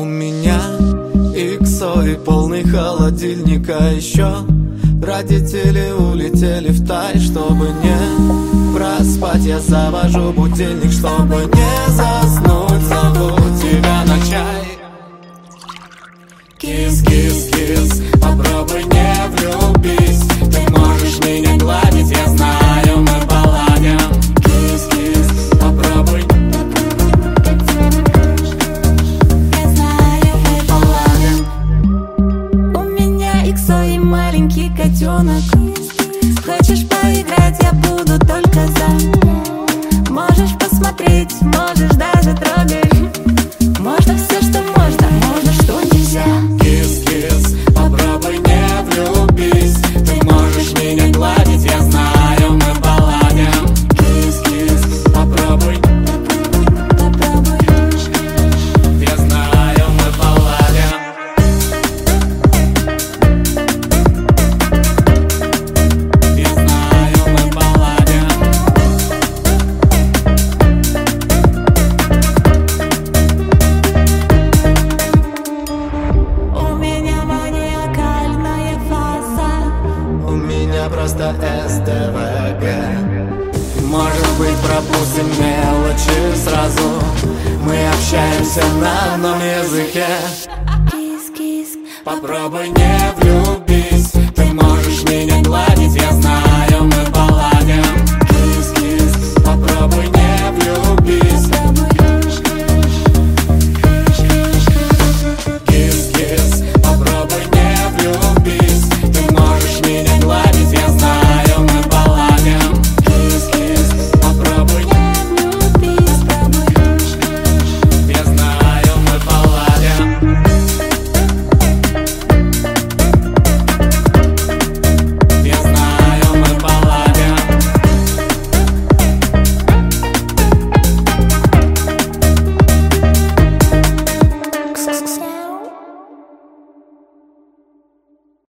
У меня иксо и полный холодильник, а еще родители улетели в Тай. Чтобы не проспать, я завожу будильник. Чтобы не заснуть, зову тебя на чай. Кис, кис, кис, попробуй не влюбись. Ты можешь меня гладить, я знаю, мы поладим. Кис, кис, попробуй. Я знаю, мы поладим. У меня иксо и маленький котенок. Хочешь поиграть, я буду только за. Можешь посмотреть, можешь даже трогать. Можно все, что можно, можно, что нельзя. Кис, кис, попробуй не влюбись. Ты можешь меня гладить, я знаю, мы поладим. Кис, кис, попробуй. Попробуй. Я знаю, мы поладим. Я знаю, мы поладим. У меня маниакальная фаза. У меня просто СДВГ. Может быть, пропустим мелочи сразу. Мы общаемся на одном языке. Кис, кис. Попробуй не влюбись. Ты можешь меня гладить, я знаю.